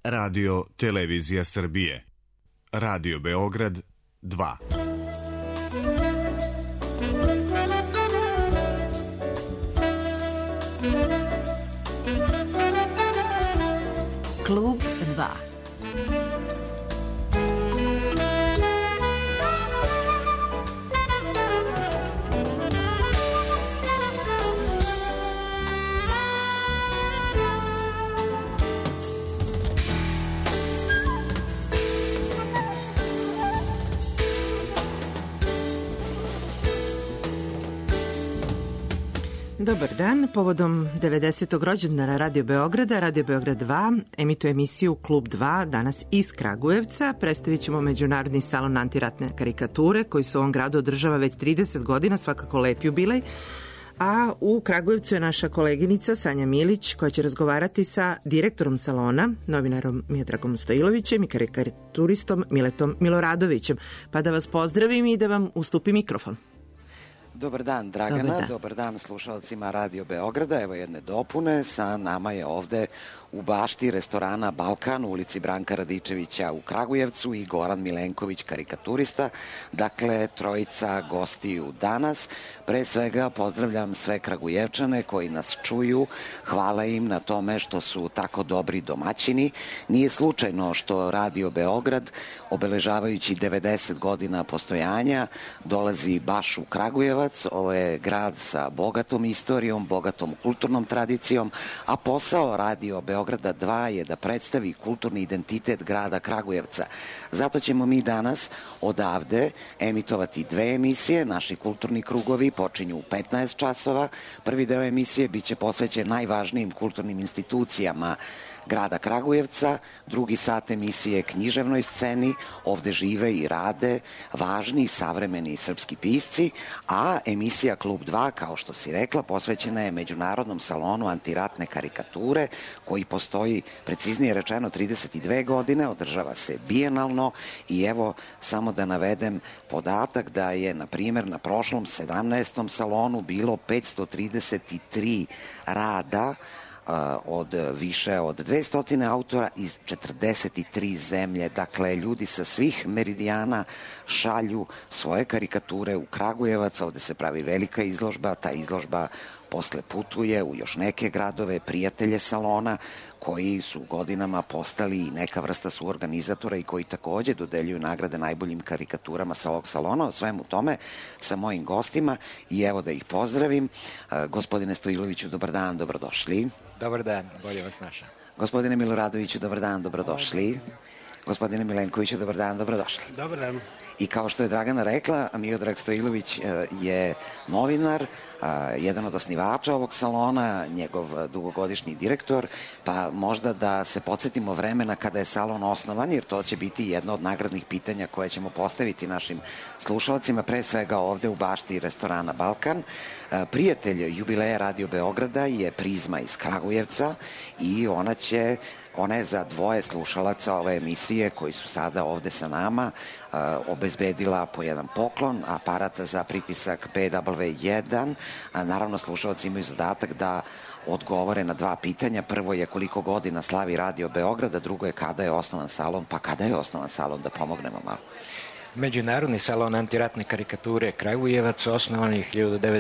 Radio Televizija Srbije. Radio Beograd 2. Klub 2. Dobar dan. Povodom 90. rođendana Radio Beograda, Radio Beograd 2 emituje emisiju Klub 2 danas iz Kragujevca. Predstavit ćemo Međunarodni salon antiratne karikature koji se u ovom gradu održava već 30 godina, svakako lep jubilej. A u Kragujevcu je naša koleginica Sanja Milić koja će razgovarati sa direktorom salona, novinarom Miodragom Stojilovićem i karikaturistom Miletom Miloradovićem. Pa da vas pozdravim i da vam ustupim mikrofon. Dobar dan, Dragana. Dobar dan slušalcima Radio Beograda. Evo jedne dopune. Sa nama je ovde u bašti restorana Balkan u ulici Branka Radičevića u Kragujevcu i Goran Milenković, karikaturista. Dakle, trojica gostiju danas. Pre svega pozdravljam sve Kragujevčane koji nas čuju. Hvala im na tome što su tako dobri domaćini. Nije slučajno što Radio Beograd, obeležavajući 90 godina postojanja, dolazi baš u Kragujevac. Ovo je grad sa bogatom istorijom, bogatom kulturnom tradicijom, a posao Radio Beograda 2 je da predstavi kulturni identitet grada Kragujevca. Zato ćemo mi danas odavde emitovati dve emisije. Naši kulturni krugovi počinju u 15 časova. Prvi deo emisije biće posvećen najvažnijim kulturnim institucijama grada Kragujevca, drugi sat emisije književnoj sceni, ovde žive i rade važni savremeni srpski pisci, a emisija Klub 2, kao što si rekla, posvećena je Međunarodnom salonu antiratne karikature, koji postoji, preciznije rečeno, 32 godine, održava se bijenalno i evo, samo da navedem podatak da je, na primjer, na prošlom 17. salonu bilo 533 rada od više od 200 autora iz 43 zemlje. Dakle, ljudi sa svih meridijana šalju svoje karikature u Kragujevac. Ovde se pravi velika izložba. Ta izložba posle putuje u još neke gradove, prijatelje salona, koji su godinama postali i neka vrsta suorganizatora i koji takođe dodeljuju nagrade najboljim karikaturama sa ovog salona. O svemu tome sa mojim gostima i evo da ih pozdravim. Gospodine Stojiloviću, dobar dan, dobrodošli. Dobar dan, bolje vas našao. Gospodine Miloradoviću, dobar dan, dobrodošli. Gospodine Milenkoviću, dobar dan, dobrodošli. Dobar dan. I kao što je Dragana rekla, Miodrag Stojilović je novinar, jedan od osnivača ovog salona, njegov dugogodišnji direktor, pa možda da se podsjetimo vremena kada je salon osnovan, jer to će biti jedno od nagradnih pitanja koje ćemo postaviti našim slušalcima, pre svega ovde u bašti restorana Balkan. Prijatelj jubileja Radio Beograda je Prizma iz Kragujevca i ona je za dvoje slušalaca ove emisije koji su sada ovde sa nama obezbedila po jedan poklon, aparat za pritisak PW1. Naravno, slušalci imaju zadatak da odgovore na dva pitanja. Prvo je koliko godina slavi Radio Beograd, a drugo je kada je osnovan salon. Pa kada je osnovan salon, da pomognemo malo? Međunarodni salon antiratne karikature Kragujevac osnovan je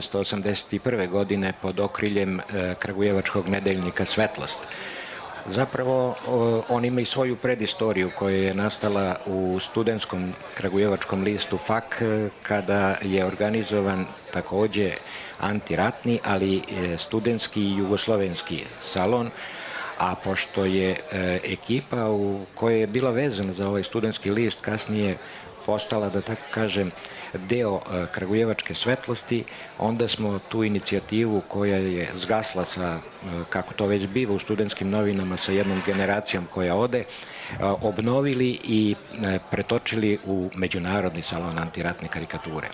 1981. godine pod okriljem kragujevačkog nedeljnika Svetlost. Zapravo, on ima i svoju predistoriju koja je nastala u studentskom kragujevačkom listu FAK, kada je organizovan takođe antiratni, ali studentski i jugoslovenski salon, a pošto je ekipa u kojoj je bila vezana za ovaj studentski list kasnije postala, da tako kažem, deo kragujevačke Svetlosti, onda smo tu inicijativu koja je zgasla sa, kako to već biva u studentskim novinama, sa jednom generacijom koja ode, obnovili i pretočili u Međunarodni salon antiratne karikature.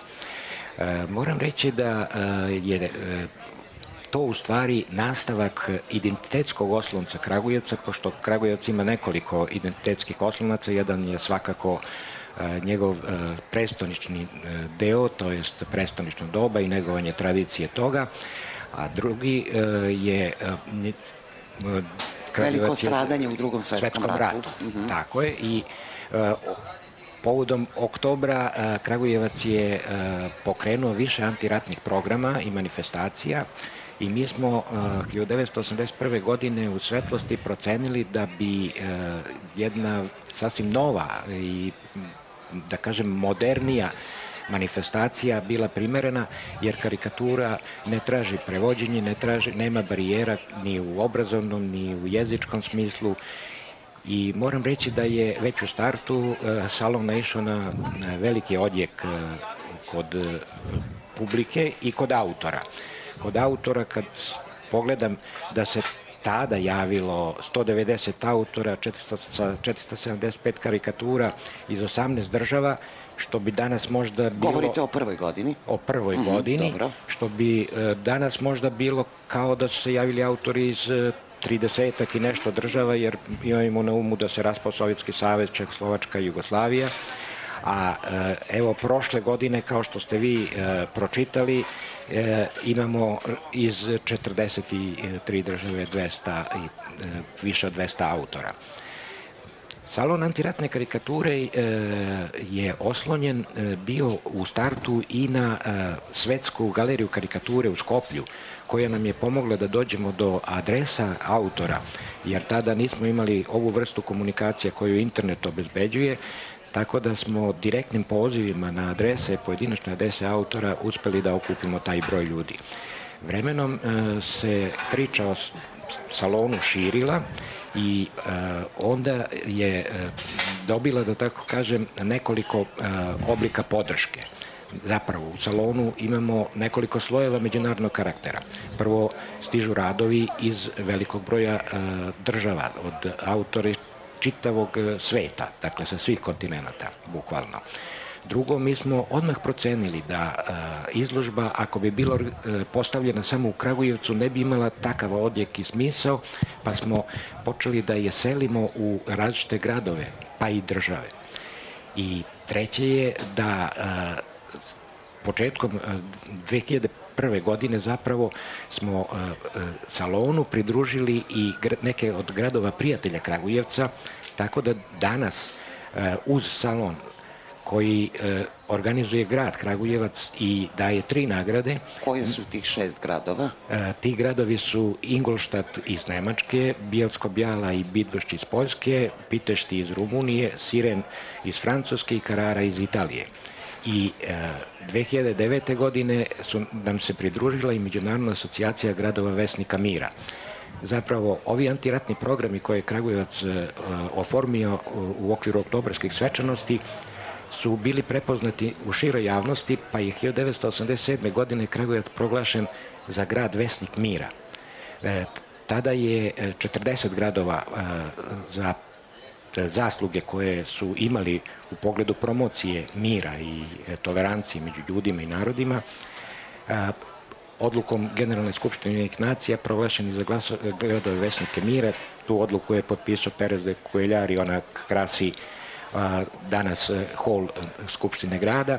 Moram reći da je to u stvari nastavak identitetskog oslonca Kragujevca, pošto Kragujevac ima nekoliko identitetskih oslonaca. Jedan je svakako njegov prestonični deo, to jest prestonično doba i negovanje tradicije toga, a drugi je Veliko stradanje u Drugom svetskom ratu. Tako je, i povodom oktobra Kragujevac je pokrenuo više antiratnih programa i manifestacija i mi smo 1981. godine u Svetlosti procenili da bi jedna sasvim nova i, da kažem, modernija manifestacija bila primerena, jer karikatura ne traži prevođenje, nema barijera ni u obrazovnom, ni u jezičkom smislu. I moram reći da je već u startu salon naišao na veliki odjek kod publike i kod autora. Kod autora, kad pogledam da se tada javilo 190 autora, 475 karikatura iz 18 država, što bi danas možda bilo... Govorite o prvoj godini? O prvoj godini, dobro. Što bi danas možda bilo kao da su se javili autori iz 30-ak i nešto država, jer imamo na umu da se raspao Sovjetski savez, Čehoslovačka i Jugoslavija. A evo, prošle godine, kao što ste vi pročitali, imamo iz 43 države više od 200 autora. Salon antiratne karikature je oslonjen bio u startu i na Svetsku galeriju karikature u Skoplju, koja nam je pomogla da dođemo do adresa autora, jer tada nismo imali ovu vrstu komunikacije koju internet obezbeđuje, tako da smo direktnim pozivima na adrese, pojedinačne adrese autora, uspeli da okupimo taj broj ljudi. Vremenom se priča o salonu širila i onda je dobila, da tako kažem, nekoliko oblika podrške. Zapravo, u salonu imamo nekoliko slojeva međunarodnog karaktera. Prvo, stižu radovi iz velikog broja država, od autora čitavog sveta, dakle sa svih kontinenta, bukvalno. Drugo, mi smo odmah procenili da izložba, ako bi bila postavljena samo u Kragujevcu, ne bi imala takav odjek i smisao, pa smo počeli da je selimo u različite gradove, pa i države. I treće je da početkom 2001. godine zapravo smo salonu pridružili i neke od gradova prijatelja Kragujevca, tako da danas uz salon koji organizuje grad Kragujevac i daje 3 nagrade. Koje su tih 6 gradova? Ti gradovi su Ingolstadt iz Nemačke, Bielsko-Bjala i Bydgoszcz iz Poljske, Pitešti iz Rumunije, Siren iz Francuske i Carrara iz Italije. I 2009. godine su nam se pridružila i Međunarodna asocijacija gradova Vesnika mira. Zapravo, ovi antiratni programi koje je Kragujevac oformio u okviru oktobarskih svečanosti su bili prepoznati u široj javnosti, pa je 1987. godine Kragujevac proglašen za grad Vesnik mira. Tada je 40 gradova za zasluge koje su imali u pogledu promocije mira i tolerancije među ljudima i narodima, odlukom Generalne skupštine Ujedinjenih nacija proglašeni za gradove Vesnike mira. Tu odluku je potpisao Perez de Cuellar i ona krasi danas hol Skupštine grada.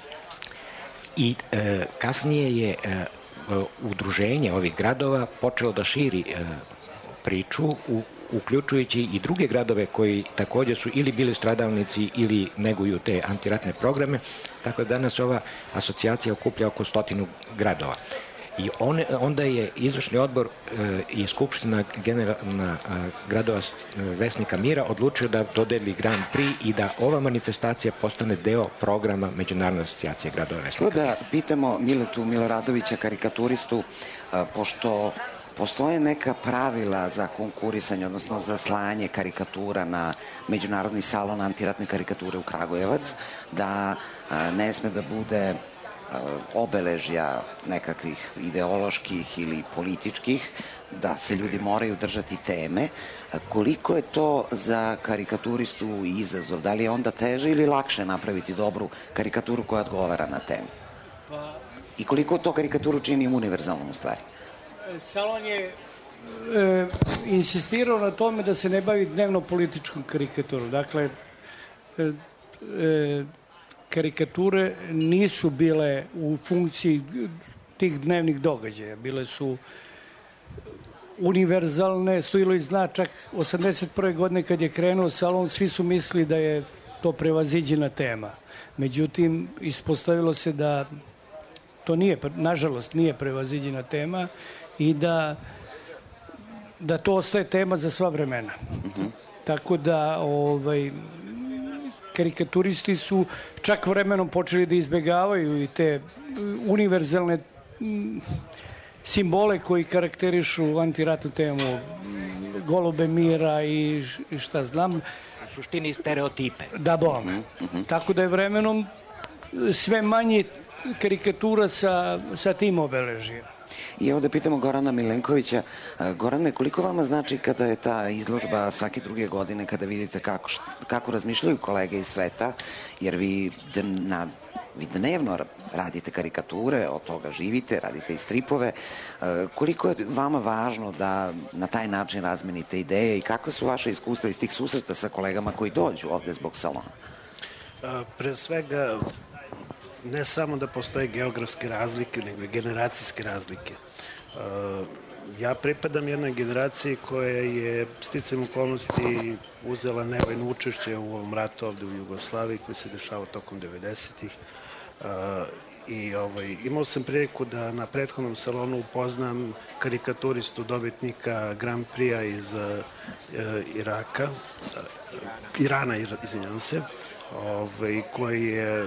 I kasnije je udruženje ovih gradova počelo da širi priču, uključujući i druge gradove koji također su ili bili stradalnici ili neguju te antiratne programe, tako da danas ova asocijacija okuplja oko 100 gradova. I onda je izvršni odbor i Skupština generalna gradova Vesnika mira odlučio da dodeli Grand Prix i da ova manifestacija postane deo programa Međunarodne asocijacije gradova Vesnika mira. Da pitamo Miletu Miloradovića, karikaturistu, pošto postoje neka pravila za konkurisanje, odnosno za slanje karikatura na Međunarodni salon antiratne karikature u Kragujevac, da ne sme da bude obeležja nekakvih ideoloških ili političkih, da se ljudi moraju držati teme. Koliko je to za karikaturistu izazov? Da li je onda teže ili lakše napraviti dobru karikaturu koja odgovara na temu? I koliko to karikaturu čini univerzalnom u stvari? Salon je insistirao na tome da se ne bavi dnevno političkom karikaturom. Dakle, karikature nisu bile u funkciji tih dnevnih događaja. Bile su univerzalne. Stojilović zna, čak 81. godine kad je krenuo salon, svi su mislili da je to prevaziđena tema. Međutim, ispostavilo se da to nije, nažalost, nije prevaziđena tema i da to ostaje tema za sva vremena. Tako da karikaturisti su čak vremenom počeli da izbegavaju i te univerzalne simbole koji karakterišu antiratnu temu, golube mira i šta znam. U suštini stereotipe. Da, bome. Tako da je vremenom sve manje karikatura sa tim obeležijama. I ovde pitamo Gorana Milenkovića. Gorane, koliko vama znači kada je ta izložba svake druge godine, kada vidite kako razmišljaju kolege iz sveta, jer vi dnevno radite karikature, od toga živite, radite i stripove. Koliko je vama važno da na taj način razmenite ideje i kakve su vaše iskustva iz tih susreta sa kolegama koji dođu ovde zbog salona? Pre svega, ne samo da postoje geografske razlike, nego i generacijske razlike. Ja pripadam jednoj generaciji koja je sticajem okolnosti uzela nevojno učešće u ovom ratu ovde u Jugoslaviji koji se dešavao tokom 90-ih. I imao sam priliku da na prethodnom salonu upoznam karikaturistu dobitnika Grand Prix-a iz Irana, izvinjavam se, koji je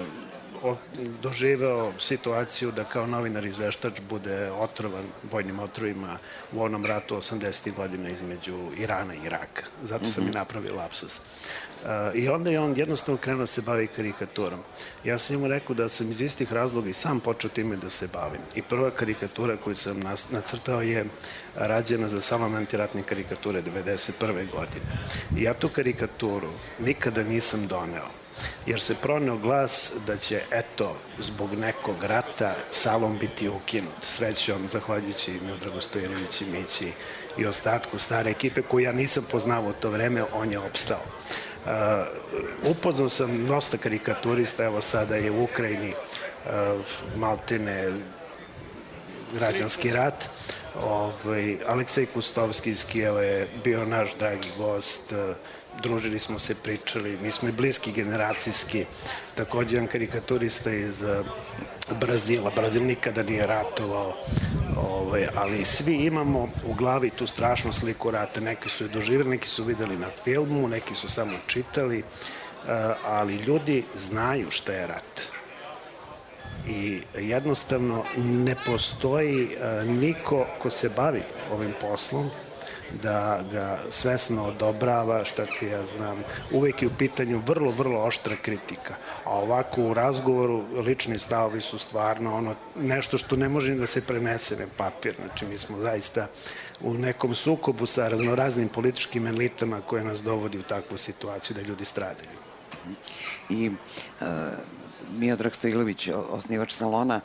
doživeo situaciju da kao novinar izveštač bude otrovan vojnim otrovima u onom ratu 80. godina između Irana i Iraka. Zato sam i napravio lapsus. I onda je on jednostavno krenuo da se bavi karikaturom. Ja sam njemu rekao da sam iz istih razloga i sam počeo time da se bavim. I prva karikatura koju sam nacrtao je rađena za salon antiratne karikature 1991. godine. I ja tu karikaturu nikada nisam doneo, jer se proneo glas da će, eto, zbog nekog rata salon biti ukinut. Srećom, zahvaljujući Miodragu Stojanoviću, Mići i ostatku stare ekipe koju ja nisam poznao u to vreme, on je opstao. Upoznao sam dosta karikaturista, evo sada je u Ukrajini maltene građanski rat. Aleksej Kustovski iz Kijeva je bio naš dragi gost, družili smo se, pričali, mi smo i bliski generacijski. Takođe jedan karikaturista iz Brazila. Brazil nikada nije ratovao, ali svi imamo u glavi tu strašnu sliku rata. Neki su je doživjeli, neki su videli na filmu, neki su samo čitali, ali ljudi znaju šta je rat. I jednostavno ne postoji niko ko se bavi ovim poslom da ga svesno odobrava, šta ti ja znam. Uvek je u pitanju vrlo, vrlo oštra kritika. A ovako u razgovoru lični stavovi su stvarno nešto što ne može da se prenese na papir. Znači mi smo zaista u nekom sukobu sa raznoraznim političkim elitama koje nas dovodi u takvu situaciju da ljudi stradaju. I Miodrag Stojanović, osnivač salona,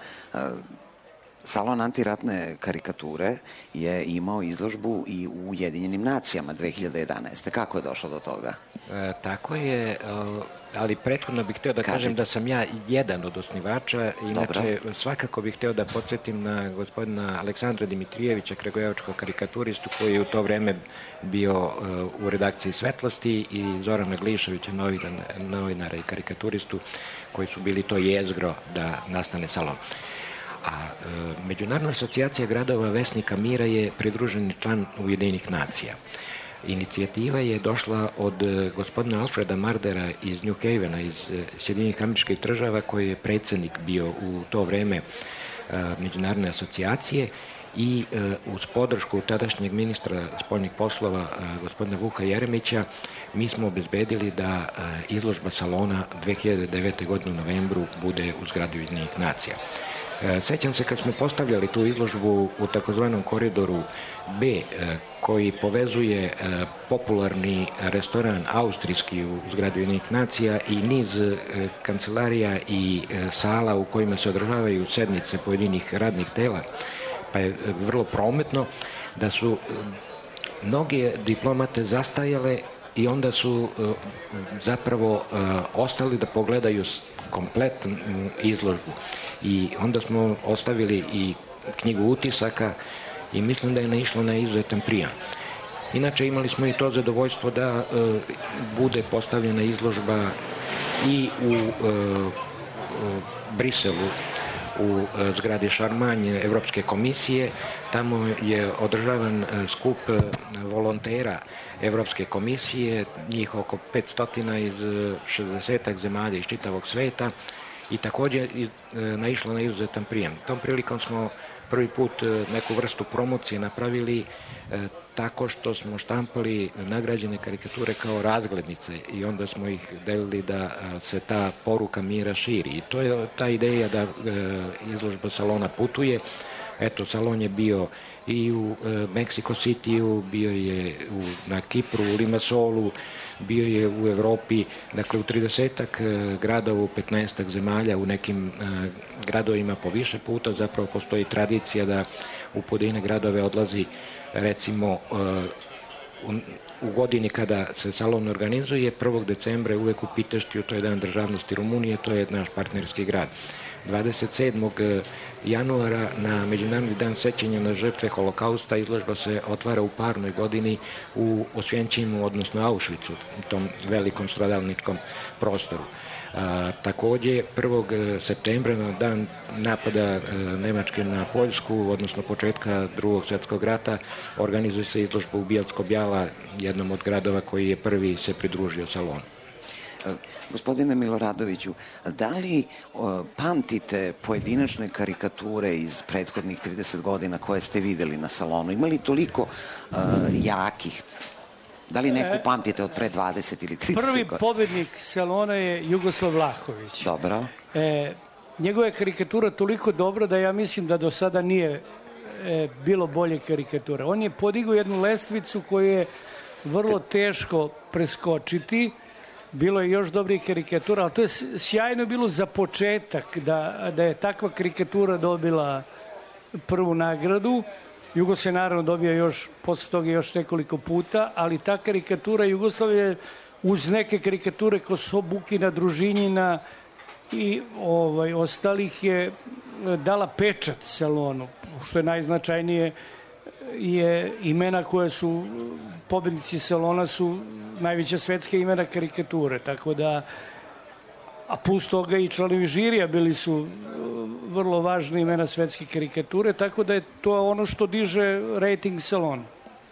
salon antiratne karikature je imao izložbu i u Ujedinjenim nacijama 2011. Kako je došlo do toga? Tako je, ali prethodno bih hteo da kažem da sam ja jedan od osnivača. Inače, svakako bih hteo da podsjetim na gospodina Aleksandra Dimitrijevića, kragujevačkog karikaturistu, koji je u to vreme bio u redakciji Svetlosti, i Zorana Glišovića, novinara i karikaturistu, koji su bili to jezgro da nastane salon. A Međunarodna asocijacija gradova Vesnika mira je pridruženi član Ujedinjenih nacija. Inicijativa je došla od gospodina Alfreda Mardera iz New Havena, iz Sjedinjenih Američkih Država, koji je predsednik bio u to vreme Međunarodne asocijacije, i uz podršku tadašnjeg ministra spoljnih poslova gospodina Vuka Jeremića mi smo obezbedili da izložba salona 2009. godine u novembru bude u zgradi Ujedinjenih nacija. Sećam se kad smo postavljali tu izložbu u takozvanom koridoru B, koji povezuje popularni restoran austrijski u zgradi Ujedinjenih nacija i niz kancelarija i sala u kojima se održavaju sednice pojedinih radnih tela, pa je vrlo prometno da su mnoge diplomate zastajale i onda su zapravo ostali da pogledaju kompletnu izložbu. I onda smo ostavili i knjigu utisaka i mislim da je naišlo na izuzetan prijam. Inače imali smo i to zadovoljstvo da bude postavljena izložba i u Briselu, u zgradi Šarmanj Evropske komisije. Tamo je održavan skup volontera Evropske komisije, njih oko 500 iz 60 zemalja iz čitavog sveta i također naišlo na izuzetan prijem. Tom prilikom smo prvi put neku vrstu promocije napravili tako što smo štampali nagrađene karikature kao razglednice i onda smo ih delili da se ta poruka mira širi. I to je ta ideja da izložba salona putuje. Eto, salon je bio i u Mexico City-u, bio je na Kipru, u Limassolu, bio je u Evropi, dakle u 30-ak gradova, u 15-ak zemalja, u nekim gradovima po više puta. Zapravo postoji tradicija da u pojedine gradove odlazi recimo u godini kada se salon organizuje, 1. decembra je uvek u Piteštiju, to je dan državnosti Rumunije, to je naš partnerski grad. 27. januara na Međunarodni dan sećanja na žrtve Holokausta izložba se otvara u parnoj godini u Osvjenčimu, odnosno Auschwitzu, tom velikom stradalničkom prostoru. Takođe, 1. septembra na dan napada Nemačke na Poljsku, odnosno početka Drugog svjetskog rata, organizuje se izložba u Bielsko-Bjala, jednom od gradova koji je prvi se pridružio salonu. Gospodine Miloradoviću, da li pamtite pojedinačne karikature iz prethodnih 30 godina koje ste videli na salonu? Ima li toliko jakih? Da li neku pamtite od pre 20 ili 30 godina? Prvi pobednik salona je Jugoslav Vlahović. Dobro. Njegova je karikatura toliko dobra da ja mislim da do sada nije bilo bolje karikatura. On je podigao jednu lestvicu koju je vrlo teško preskočiti. Bilo je još dobrih karikatura, ali to je sjajno bilo za početak da je takva karikatura dobila prvu nagradu. Jugos je naravno dobio još, posle toga još nekoliko puta, ali ta karikatura Jugoslavije uz neke karikature kao Sobukina, Družinjina i ostalih je dala pečat salonu, što je najznačajnije je imena koje su pobednici salona su najveća svetska imena karikature, tako da, a plus toga i članovi žirija bili su vrlo važne imena svetske karikature, tako da je to ono što diže rating salona.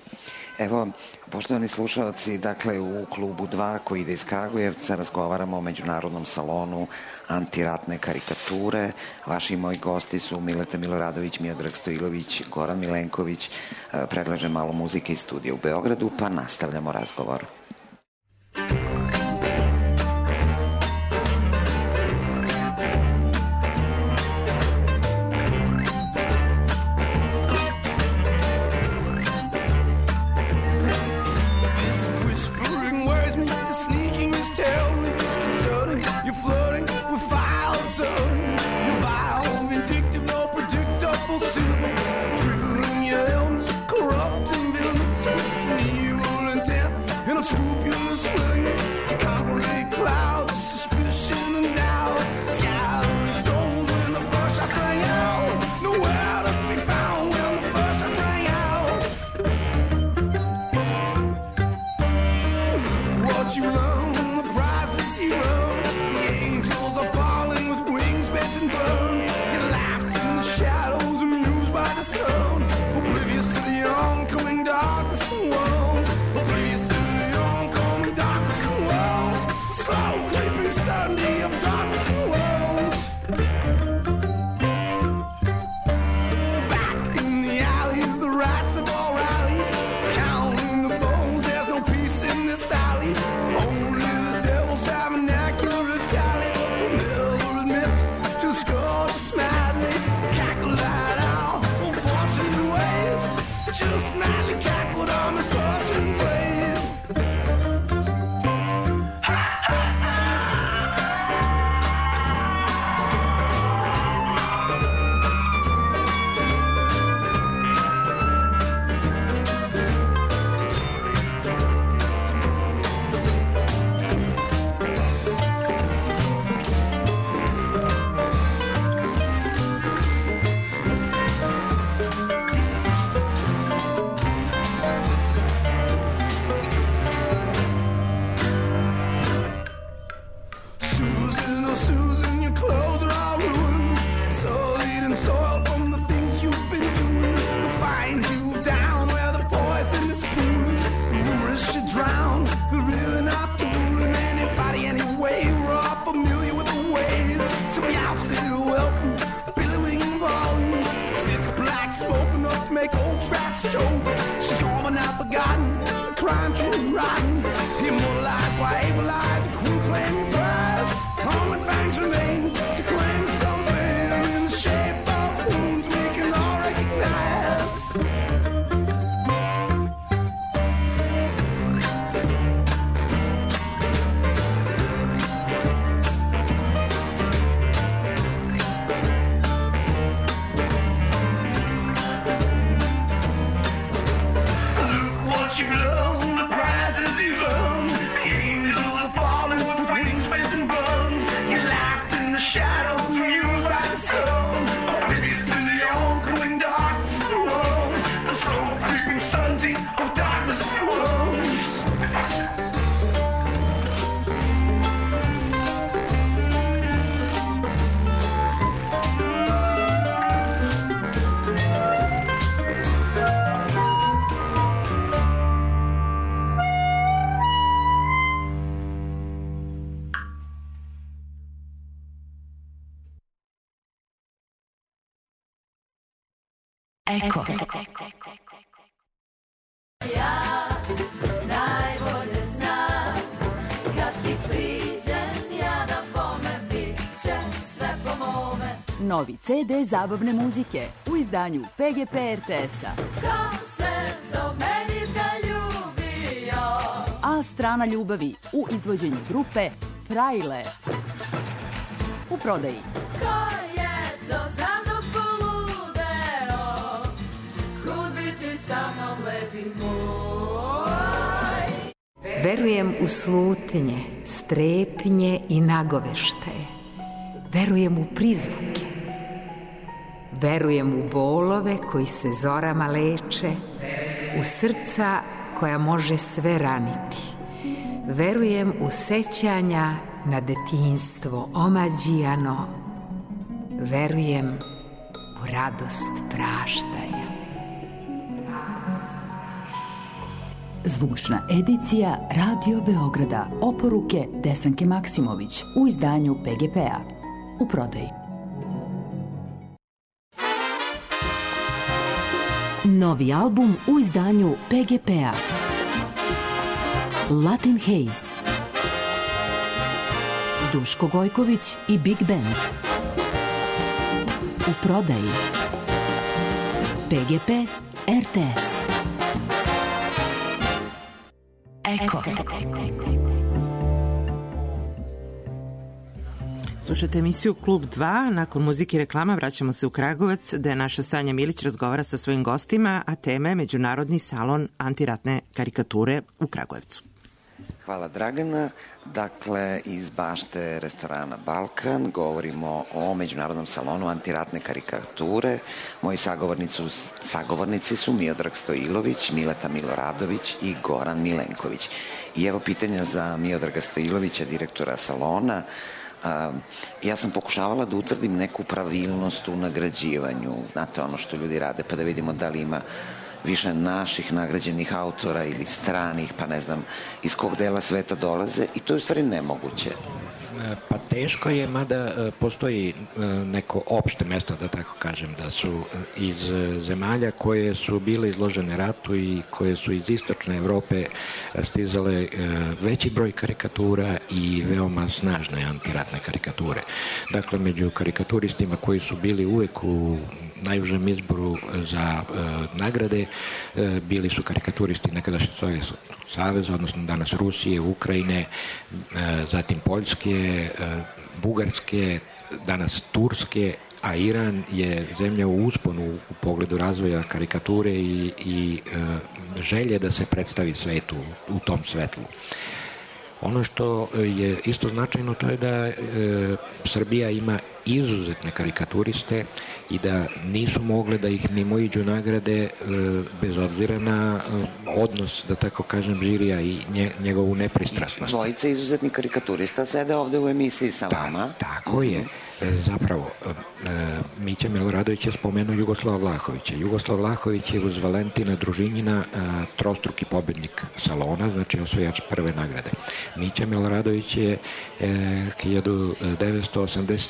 Evo, poštovani slušalci, dakle u klubu 2 koji ide iz Kragujevca razgovaramo o Međunarodnom salonu antiratne karikature. Vaši i moji gosti su Mileta Miloradović, Miodrag Stojilović, Goran Milenković. Predlažem malo muzike iz studija u Beogradu, pa nastavljamo razgovor. Only Joe. She's gone now forgotten, crying to rotten. Immortalized by able eyes, cool claim prize. Common fangs remain to claim something in the shape of wounds we can all recognize. You love the prizes you've earned. Angels are falling with wings spent and burned. You laughed in the shadows, amused by the sun. Oblivious to the oncoming darkness of the world. The slow creeping certainty of darkness and worlds. Eko. Ja najbolje znam kad ti priđem ja da bome bit će sve po mome. Novi CD zabavne muzike u izdanju PGP RTS-a. Ko se do meni zaljubio? A strana ljubavi u izvođenju grupe Frajle. U prodaji. Ko je to za mnom poludeo? Kud bi ti sa mnom lepi moj? Verujem u slutnje, strepnje i nagoveštaje. Verujem u prizvuke. Verujem u bolove koji se zorama leče, u srca koja može sve raniti. Verujem u sećanja na detinjstvo omađijano. Verujem u radost praštaja. Zvučna edicija Radio Beograda. Oporuke Desanke Maksimović u izdanju PGP-a. U prodaji. Novi album u izdanju PGP-a. Latin Haze. Duško Gojković i Big Band. U prodaji. PGP RTS. Eko. Slušajte emisiju Klub 2. Nakon muzike i reklama vraćamo se u Kragujevac, gde naša Sanja Milić razgovara sa svojim gostima, a tema je Međunarodni salon antiratne karikature u Kragujevcu. Hvala Dragana. Dakle, iz bašte restorana Balkan govorimo o Međunarodnom salonu antiratne karikature. Moji sagovornici su Miodrag Stojilović, Mileta Miloradović i Goran Milenković. I evo pitanja za Miodraga Stojilovića, direktora salona. Ja sam pokušavala da utvrdim neku pravilnost u nagrađivanju, znate, ono što ljudi rade, pa da vidimo da li ima više naših nagrađenih autora ili stranih, pa ne znam iz kog dela sveta dolaze, i to je u stvari nemoguće. Pa teško je, mada postoji neko opšte mesto, da tako kažem, da su iz zemalja koje su bile izložene ratu i koje su iz istočne Evrope stizale veći broj karikatura i veoma snažne antiratne karikature. Dakle, među karikaturistima koji su bili uvek u najužem izboru za nagrade bili su karikaturisti nekadašnjeg Sovjetskog saveza, odnosno danas Rusije, Ukrajine, zatim Poljske, Bugarske, danas Turske, a Iran je zemlja u usponu u pogledu razvoja karikature i želje da se predstavi svetu u tom svetlu. Ono što je isto značajno, to je da Srbija ima izuzetne karikaturiste i da nisu mogle da ih mimoiđu nagrade bez obzira na odnos, da tako kažem, žirija i njegovu nepristrasnost. Dvojica izuzetnih karikaturista sede ovde u emisiji sa vama. Tako je. Zapravo, Mića Miloradović je spomenuo Jugoslava Vlahovića. Jugoslav Vlahović je uz Valentina Družinjina trostruki pobednik salona, znači osvajač prve nagrade. Mića Miloradović je 1985.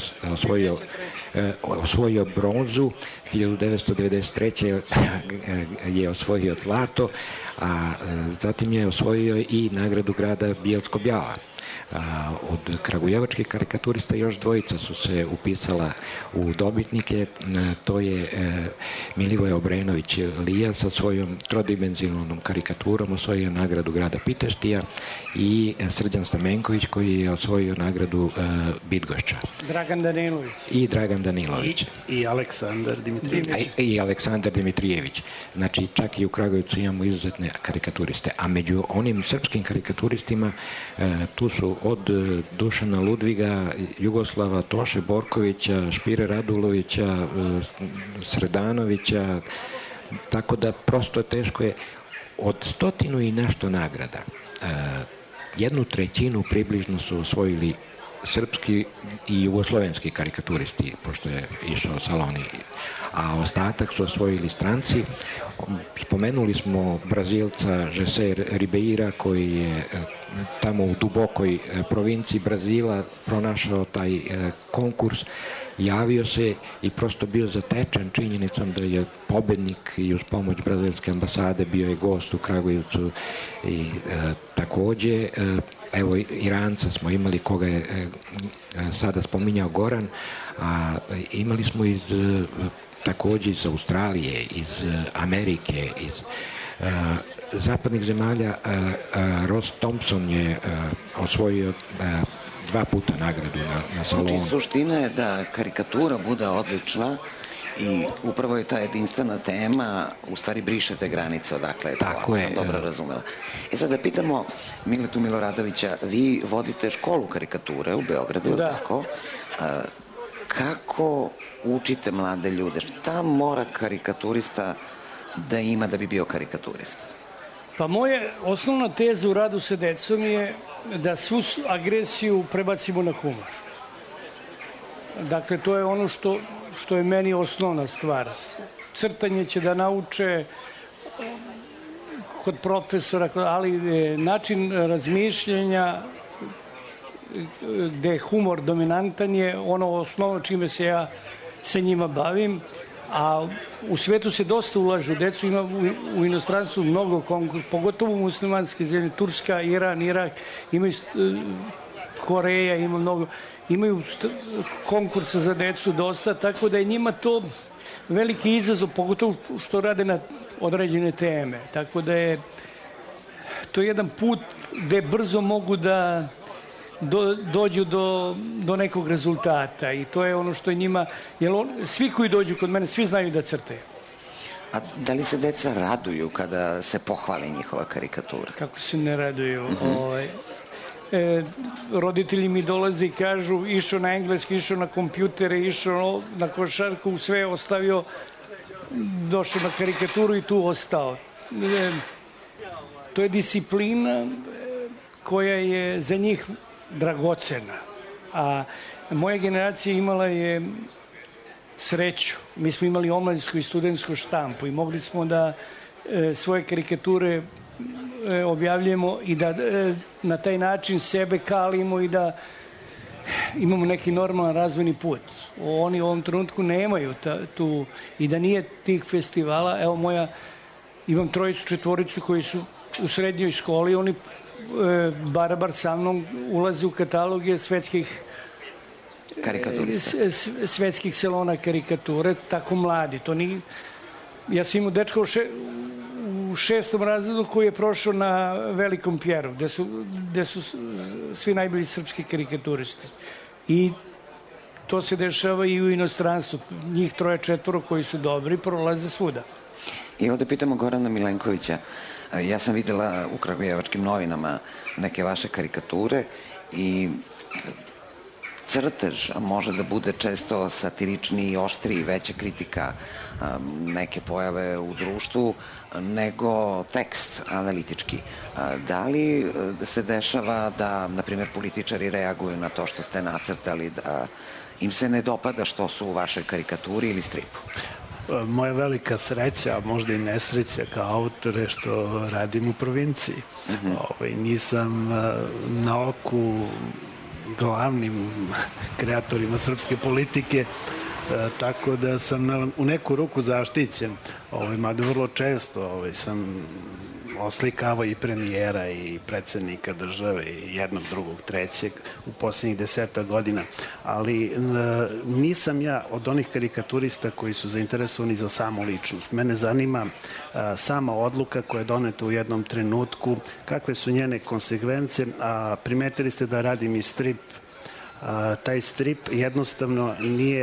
osvojio bronzu, 1993. je osvojio zlato, a zatim je osvojio i nagradu grada Bijelsko-Bjala. Od kragujevačkih karikaturista još dvojica su se upisala u dobitnike. To je Milivoj Obrenović Lija sa svojom trodimenzionalnom karikaturom osvojio nagradu grada Piteštija i Srđan Stamenković koji je osvojio nagradu Bidgošća. Dragan Danilović. I Aleksandar Dimitrijević. I Aleksandar Dimitrijević. Znači, čak i u Kragujevcu imamo izuzetne karikaturiste. A među onim srpskim karikaturistima tu su od Dušana Ludviga, Jugoslava Toše Borkovića, Špire Radulovića, Sredanovića, tako da prosto teško je. Od 100 i nešto nagrada, 1/3 približno su osvojili srpski i jugoslovenski karikaturisti, pošto je išao Saloni, a ostatak su osvojili stranci. Spomenuli smo Brazilca José Ribeira koji je tamo u dubokoj provinciji Brazila pronašao taj konkurs, javio se i prosto bio zatečen činjenicom da je pobednik i uz pomoć brazilske ambasade bio je gost u Kragujevcu i takođe evo Iranca smo imali koga je sada spominjao Goran, a imali smo takođe iz Australije, iz Amerike, iz zapadnih zemalja. Ross Thompson je osvojio 2 puta nagradu na Salonu. Znači, suština je da karikatura bude odlična i upravo je ta jedinstvena tema, u stvari briše te granice odakle je to, ako sam dobro razumela. Sad da pitamo Miletu Miloradovića, vi vodite školu karikature u Beogradu, je li tako? Kako učite mlade ljude? Šta mora karikaturista da ima da bi bio karikaturista? Pa moja osnovna teza u radu sa decom je da svu agresiju prebacimo na humor. Dakle, to je ono što je meni osnovna stvar. Crtanje će da nauče kod profesora, ali način razmišljanja gde je humor dominantan je ono osnovno čime se ja sa njima bavim, a u svetu se dosta ulaže u decu, ima u inostranstvu mnogo konkursa, pogotovo u muslimanske zemlje, Turska, Iran, Irak, imaju Koreja, ima mnogo, imaju konkursa za decu dosta, tako da je njima to veliki izazov, pogotovo što rade na određene teme, tako da je to jedan put gde brzo mogu da dođu do nekog rezultata i to je ono što je njima, jer svi koji dođu kod mene, svi znaju da crtaju. A da li se deca raduju kada se pohvali njihova karikatura? Kako se ne raduju? Roditelji mi dolaze i kažu išao na engleski, išao na kompjutere, išao na košarku, sve ostavio, došao na karikaturu i tu ostao. To je disciplina koja je za njih dragocena. A moja generacija imala je sreću. Mi smo imali omladinsku i studentsku štampu i mogli smo da svoje karikature objavljujemo i da na taj način sebe kalimo i da imamo neki normalan razvojni put. Oni u ovom trenutku nemaju tu i da nije tih festivala. Evo imam 3-4 koji su u srednjoj školi, oni barabar sa mnom ulaze u kataloge svetskih salona karikature, tako mladi. Ja sam imao dečka u 6. razredu koji je prošao na Velikom Pjeru, gde su svi najbolji srpski karikaturisti. I to se dešava i u inostranstvu. Njih 3-4 koji su dobri prolaze svuda. I ovde pitamo Gorana Milenkovića. Ja sam videla u kragujevačkim novinama neke vaše karikature i crtež može da bude često satiričniji i oštriji, veća kritika neke pojave u društvu nego tekst analitički. Da li se dešava da, na primjer, političari reaguju na to što ste nacrtali, da im se ne dopada što su u vašoj karikaturi ili stripu? Moja velika sreća, a možda i nesreća kao autor je što radim u provinciji. Nisam na oku glavnim kreatorima srpske politike, tako da sam u neku ruku zaštićen, mada vrlo često sam oslikavao i premijera i predsednika države i jednog, drugog, trećeg u posljednjih 10 godina, ali nisam ja od onih karikaturista koji su zainteresovani za samu ličnost. Mene zanima sama odluka koja je doneta u jednom trenutku, kakve su njene konsekvence, a primetili ste da radim i strip. Taj strip jednostavno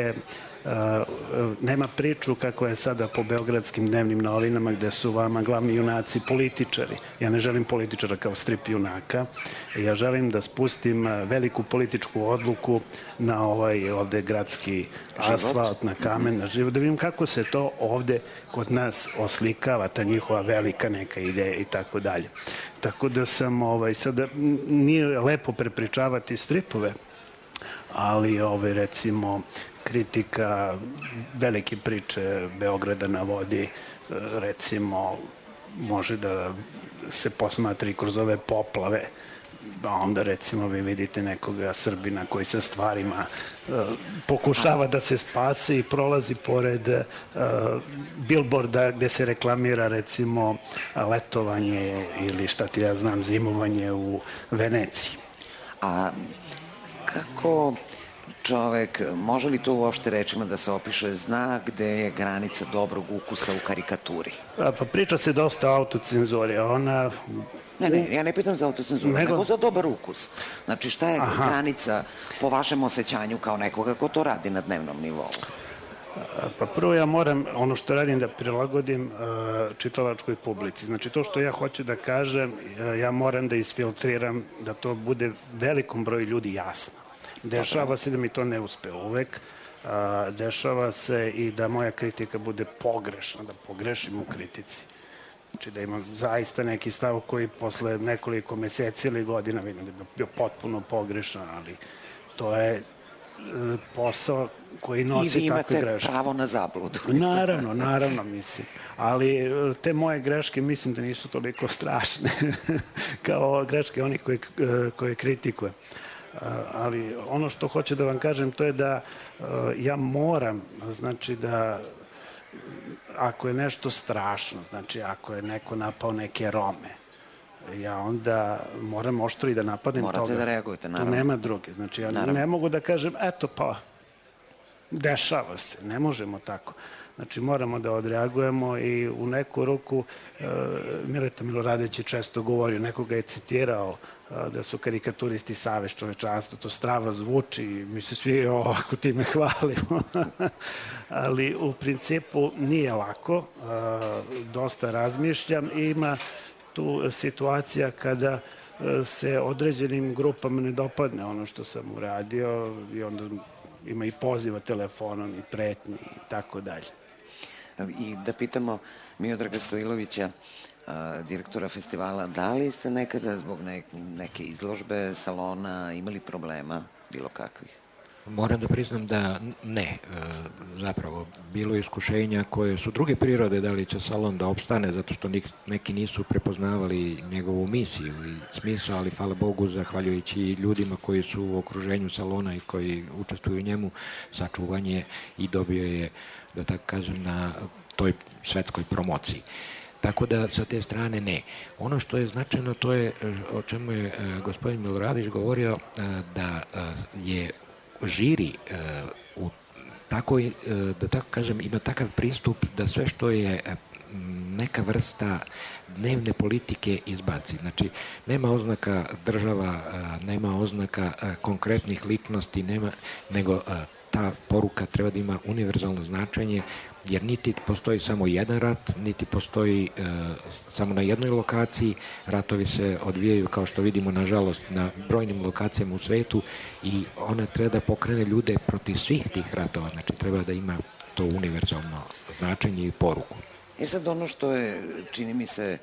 nema priču kako je sada po beogradskim dnevnim novinama gde su vama glavni junaci političari. Ja ne želim političara kao strip junaka. Ja želim da spustim veliku političku odluku na ovde gradski asfalt, na kamen, na život, da vidim kako se to ovde kod nas oslikava, ta njihova velika neka ideja i tako dalje. Tako da sam sada, nije lepo prepričavati stripove, ali recimo kritika velike priče Beograda na vodi, recimo može da se posmatri kroz ove poplave, a onda recimo vi vidite nekoga Srbina koji sa stvarima pokušava da se spase i prolazi pored bilborda gde se reklamira recimo letovanje ili šta ti ja znam, zimovanje u Veneciji. A kako čovek, može li to uopšte rečima da se opiše, zna gde je granica dobrog ukusa u karikaturi? Pa priča se dosta o autocenzuri, ona... Ne, ja ne pitam za autocenzuru, nego za dobar ukus. Znači, šta je granica po vašem osjećanju kao nekoga ko to radi na dnevnom nivou? Pa prvo ja moram, ono što radim, da prilagodim čitalačkoj publici. Znači, to što ja hoću da kažem, ja moram da isfiltriram, da to bude velikom broju ljudi jasno. Dešava se da mi to ne uspe uvek, dešava se i da moja kritika bude pogrešna, da pogrešim u kritici. Znači da imam zaista neki stav koji posle nekoliko meseci ili godina vidim da je bio potpuno pogrešan, ali to je posao koji nosi takve greške. I vi imate pravo na zabludu. Naravno, mislim. Ali te moje greške mislim da nisu toliko strašne kao greške onih koje kritikujem. Ali ono što hoću da vam kažem to je da ja moram, znači da ako je nešto strašno, znači ako je neko napao neke Rome, ja onda moram oštro i da napadnem toga. Morate da reagujete, naravno. To nema druge. Znači ja ne mogu da kažem, eto pa, dešava se, ne možemo tako. Znači moramo da odreagujemo i u neku ruku Mileta Miloradić je često govorio, nekoga je citirao da su karikaturisti savez čovečanstva, to strava zvuči i mi se svi ovako time hvalimo. Ali u principu nije lako, dosta razmišljam i ima tu situacija kada se određenim grupama ne dopadne ono što sam uradio i onda ima i poziva telefonom i pretnji i tako dalje. I da pitamo Miodraga Stojilovića, direktora festivala, da li ste nekada zbog neke izložbe, salona imali problema, bilo kakvih? Moram da priznam da ne. Zapravo, bilo je iskušenja koje su druge prirode, da li će salon da opstane, zato što neki nisu prepoznavali njegovu misiju i smisao, ali hvala Bogu, zahvaljujući ljudima koji su u okruženju salona i koji učestvuju u njemu, sačuvan je i dobio je, da tako kažem, na toj svetskoj promociji. Tako da sa te strane ne. Ono što je značajno, to je o čemu je gospodin Miloradić govorio, da je žiri u takoj, da tako kažem, ima takav pristup da sve što je neka vrsta dnevne politike izbaci. Znači, nema oznaka država, nema oznaka konkretnih ličnosti, nego ta poruka treba da ima univerzalno značenje, jer niti postoji samo jedan rat, niti postoji samo na jednoj lokaciji. Ratovi se odvijaju, kao što vidimo, nažalost, na brojnim lokacijama u svetu i ona treba da pokrene ljude protiv svih tih ratova. Znači, treba da ima to univerzalno značenje i poruku. Sad ono što je, čini mi se,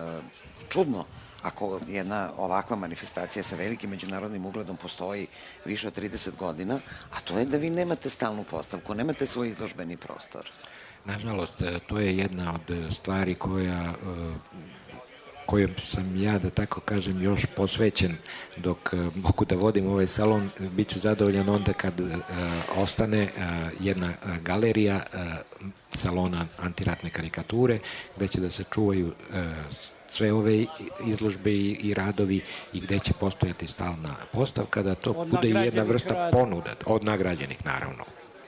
čudno, ako jedna ovakva manifestacija sa velikim međunarodnim ugledom postoji više od 30 godina, a to je da vi nemate stalnu postavku, nemate svoj izložbeni prostor. Nažalost, to je jedna od stvari koja kojom sam ja, da tako kažem, još posvećen dok mogu da vodim ovaj salon, bit ću zadovoljan onda kad ostane jedna galerija salona antiratne karikature, gde će da se čuvaju sve ove izložbe i radovi i gde će postojati stalna postavka, da to bude jedna vrsta ponuda, od nagrađenih, naravno.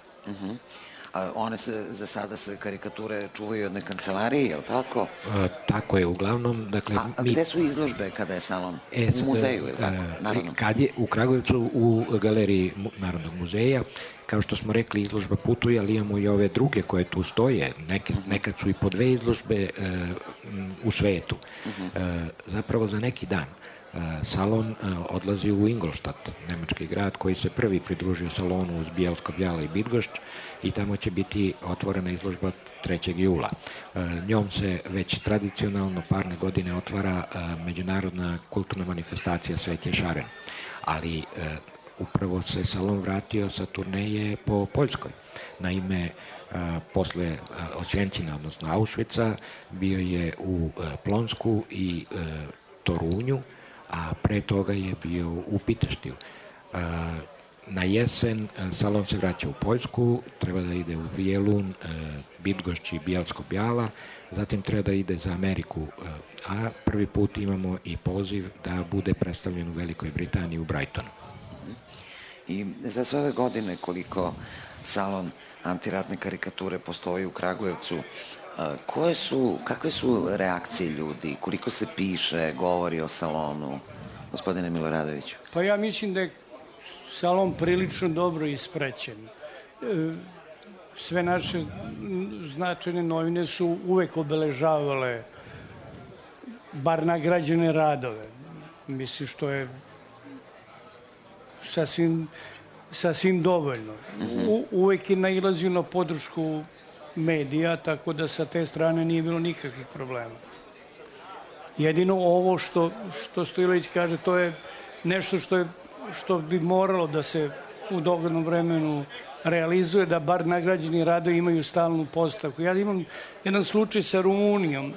One za sada se karikature čuvaju u jednoj kancelariji, je li tako? Tako je, uglavnom. Dakle, a gde su izložbe kada je salon? U muzeju, je li tako? Naravno. Kad je u Kragujevcu u galeriji Narodnog muzeja, kao što smo rekli, izložba putuje, ali imamo i ove druge koje tu stoje. Nekad su i po 2 izložbe u svetu. Zapravo za neki dan salon odlazi u Ingolstadt, nemački grad koji se prvi pridružio salonu uz Bielsko-Bjala i Bydgoszcz, i tamo će biti otvorena izložba 3. jula. Njom se već tradicionalno parne godine otvara međunarodna kulturna manifestacija Sveti Šaren, ali upravo se salon vratio sa turneje po Poljskoj. Naime, posle Osvjenčina, odnosno Auschwitza, bio je u Plonsku i Torunju, a pre toga je bio u Piteštiju. Na jesen salon se vraća u Poljsku, treba da ide u Vijelun, Bydgoszcz i Bielsko-Bjala, zatim treba da ide za Ameriku, a prvi put imamo i poziv da bude predstavljen u Velikoj Britaniji u Brightonu. I za sve ove godine koliko salon antiratne karikature postoji u Kragujevcu, kakve su reakcije ljudi, koliko se piše, govori o salonu, gospodine Miloradoviću? Pa ja mislim da je salon prilično dobro ispraćen. Sve naše značajne novine su uvek obeležavale bar nagrađene radove. Mislim što je sasvim dovoljno. Uvek je nailazio na podršku medija, tako da sa te strane nije bilo nikakvih problema. Jedino ovo što Stojlović kaže, to je nešto što bi moralo da se u doglednom vremenu realizuje, da bar nagrađeni radovi imaju stalnu postavku. Ja imam jedan slučaj sa Rumunijom.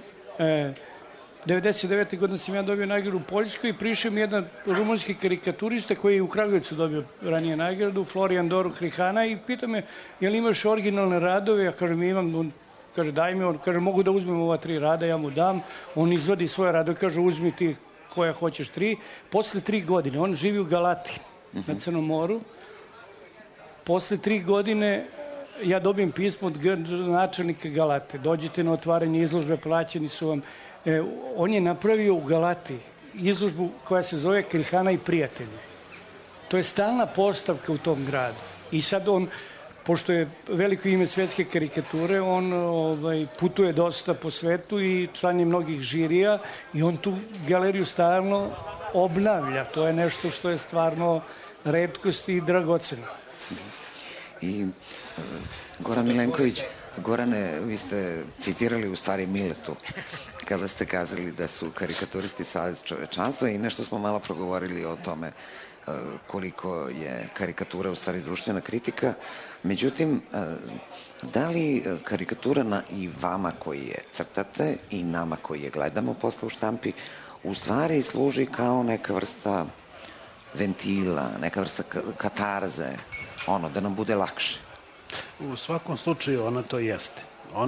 99. godine sam ja dobio nagradu u Poljskoj i prišao mi jedan rumunski karikaturista koji je u Kragujevcu dobio ranije nagradu, Florian Doro Krihana, i pita me, jel imaš originalne radove? Ja kažem, imam. On kaže, daj mi. On kaže, mogu da uzmem ova 3 rada, ja mu dam. On izvadi svoje radove, kaže, uzmi ti koja hoćeš 3. Posle 3 godine, on živi u Galati, na Crnom moru. Posle 3 godine ja dobijem pismo od načelnika Galate. Dođite na otvaranje izložbe, plaćeni su vam. On je napravio u Galati izložbu koja se zove Krihana i prijatelji. To je stalna postavka u tom gradu. I sad on, pošto je veliko ime svetske karikature, on putuje dosta po svetu i član je mnogih žirija i on tu galeriju stalno obnavlja. To je nešto što je stvarno retkost i dragoceno. I Goran Milenković, Gorane, vi ste citirali u stvari Miletu kada ste kazali da su karikaturisti savez čovečanstva i nešto smo malo progovorili o tome koliko je karikatura u stvari društvena kritika. Međutim, da li karikatura i vama koji je crtate i nama koji je gledamo posle u štampi u stvari služi kao neka vrsta ventila, neka vrsta katarze, da nam bude lakše? U svakom slučaju ona to jeste.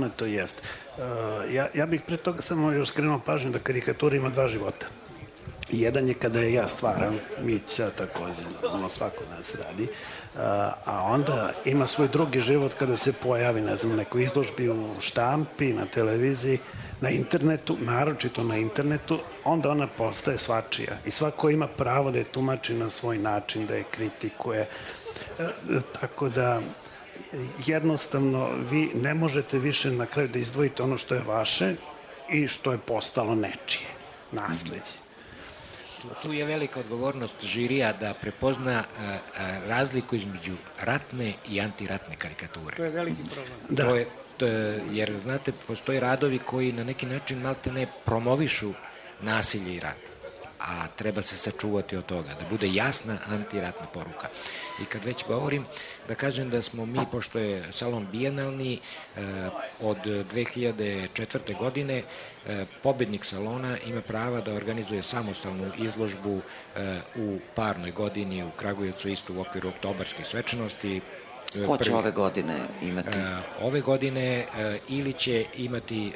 Ja bih pre toga samo još skrenuo pažnju da karikatura ima 2 života. Jedan je kada je ja stvaram, Mića takođe, svako nas radi, a onda ima svoj drugi život kada se pojavi, ne znam, neko izložbi u štampi, na televiziji, na internetu, naročito na internetu, onda ona postaje svačija i svako ima pravo da je tumači na svoj način, da je kritikuje. Tako da jednostavno vi ne možete više na kraju da izdvojite ono što je vaše i što je postalo nečije, nasleđe. Tu je velika odgovornost žirija da prepozna razliku između ratne i antiratne karikature. To je veliki problem. Da. Jer, znate, postoje radovi koji na neki način maltene promovišu nasilje i rat. a treba se sačuvati od toga, da bude jasna antiratna poruka. I kad već govorim, da kažem da smo mi, pošto je salon bijenalni, od 2004. godine pobednik salona ima prava da organizuje samostalnu izložbu u parnoj godini u Kragujevcu, isto u okviru oktobarskih svečanosti. Ko će ove godine imati? Ove godine ili će imati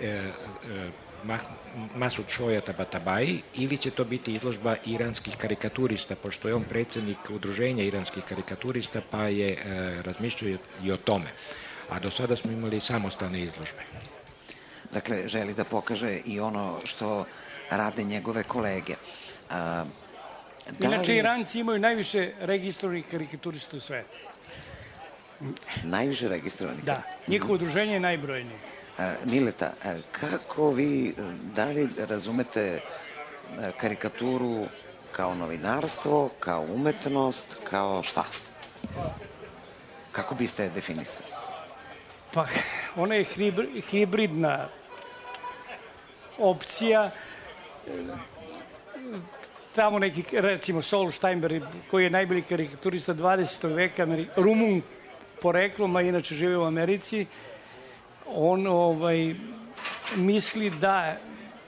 Masud Šoja Tabatabai ili će to biti izložba iranskih karikaturista, pošto je on predsjednik udruženja iranskih karikaturista, pa je razmišljao i o tome. A do sada smo imali samostalne izložbe. Dakle, želi da pokaže i ono što rade njegove kolege. Inače, Iranci imaju najviše registrovanih karikaturista u svetu. Najviše registrovanih? Da, njihovo udruženje je najbrojnije. Mileta, kako vi da li razumete karikaturu kao novinarstvo, kao umetnost, kao šta? Kako biste je definisali? Pa, ona je hibridna opcija. Tamo neki, recimo, Saul Steinberg, koji je najbolji karikaturista 20. veka, Rumun poreklom, a inače žive u Americi, on misli da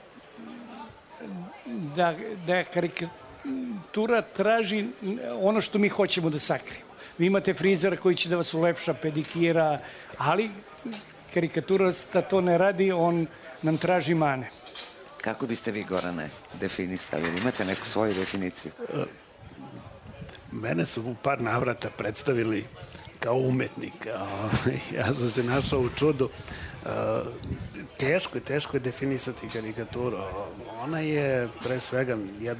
karikatura traži ono što mi hoćemo da sakrijemo. Vi imate frizera koji će da vas ulepša, pedikira, ali karikaturista to ne radi, on nam traži mane. Kako biste vi, Gorane, definisali? Imate neku svoju definiciju? Mene su u par navrata predstavili kao umetnika. Ja sam se našao u čudu. Teško je definisati karikaturu. Ona je pre svega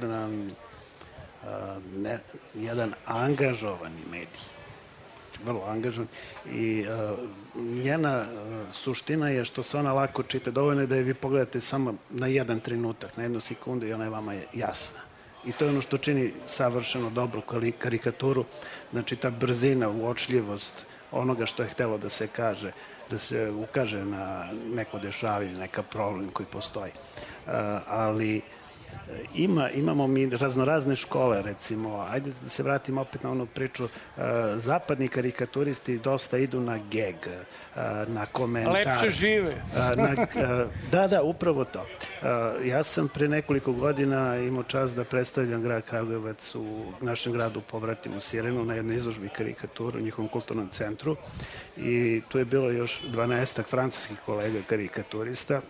jedan angažovani medij. Vrlo angažovan. I njena suština je što se ona lako čita. Dovoljno je da je vi pogledate samo na jedan trenutak, na jednu sekundu i ona je vama jasna. I to je ono što čini savršeno dobru karikaturu. Znači, ta brzina, uočljivost onoga što je htelo da se kaže, da se ukaže na neko dešavanje, neka problem koji postoji. Ali imamo mi raznorazne škole, recimo, ajde da se vratimo opet na onu priču, zapadni karikaturisti dosta idu na geg, na komentar. Lepše žive. Da, upravo to. Ja sam pre nekoliko godina imao čast da predstavljam grad Kragujevac u našem gradu povratimu Sirenu na jednoj izložbi karikaturu u njihovom kulturnom centru i tu je bilo još 12 francuskih kolega karikaturista.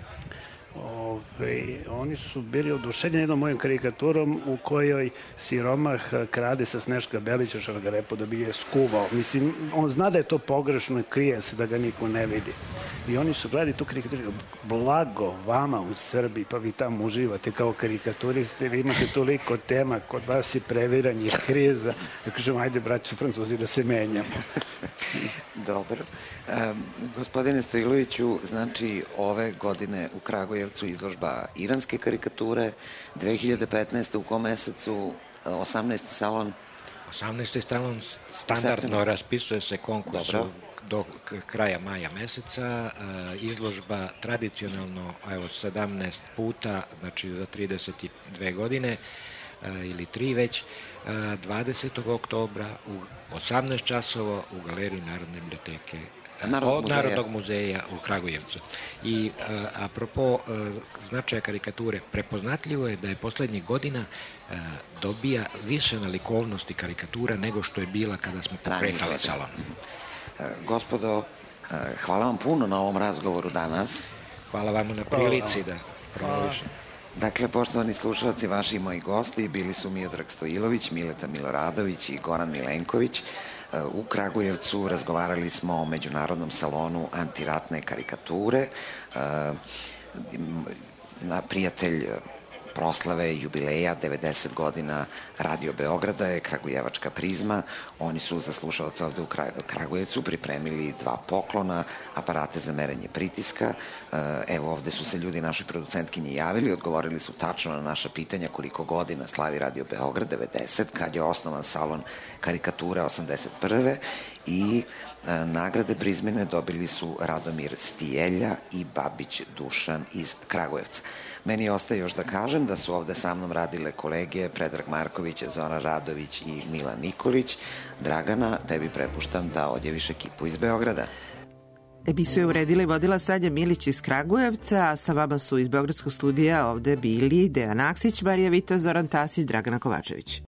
Oni su bili oduševljeni jednom mojom karikaturom u kojoj siromah krade sa Sneška Belića šargarepu da bi je skuvao. Mislim, on zna da je to pogrešno i krije se da ga niko ne vidi. I oni su gledali tu karikaturu. Blago vama u Srbiji, pa vi tamo uživate kao karikaturiste, vi imate toliko tema, kod vas je previranje, kriza. Ja kažem, ajde, braćo Francuzi, da se menjamo. Dobro. Gospodine Stojiloviću, znači ove godine u Kragujevcu izložba iranske karikature, 2015. u kom mesecu 18. salon? 18. salon standardno raspisuje se konkurs do kraja maja meseca. Izložba tradicionalno 17 puta, znači za 32 godine ili 3 već, 20. oktobra u 18 časova u Galeriji Narodne biblioteke Narodnog muzeja u Kragujevcu. I apropo značaja karikature, prepoznatljivo je da je poslednjih godina dobija više na likovnosti karikatura nego što je bila kada smo pokretali salon. Gospodo, hvala vam puno na ovom razgovoru danas. Hvala vam na prilici da promovišem. Dakle, poštovani slušalci, vaši i moji gosti bili su Miodrag Stojilović, Mileta Miloradović i Goran Milenković. U Kragujevcu razgovarali smo o Međunarodnom salonu antiratne karikature. Prijatelj proslave jubileja 90 godina Radio Beograda je Kragujevačka prizma. Oni su za slušalca ovde u Kragujevcu pripremili 2 poklona, aparate za merenje pritiska. Evo, ovde su se ljudi našoj producentkinji javili, odgovorili su tačno na naša pitanja koliko godina slavi Radio Beograd, 90, kad je osnovan salon karikature 81. I nagrade prizmene dobili su Radomir Stijelja i Babić Dušan iz Kragujevca. Meni ostaje još da kažem da su ovde sa mnom radile kolege Predrag Marković, Zoran Radović i Milan Nikolić. Dragana, tebi prepuštam da odjeviš ekipu iz Beograda. Emisiju je uredila i vodila Sanja Milić iz Kragujevca, a sa vama su iz Beogradskog studija ovde bili Dejan Aksić, Marija Vita, Zoran Tasić, Dragana Kovačević.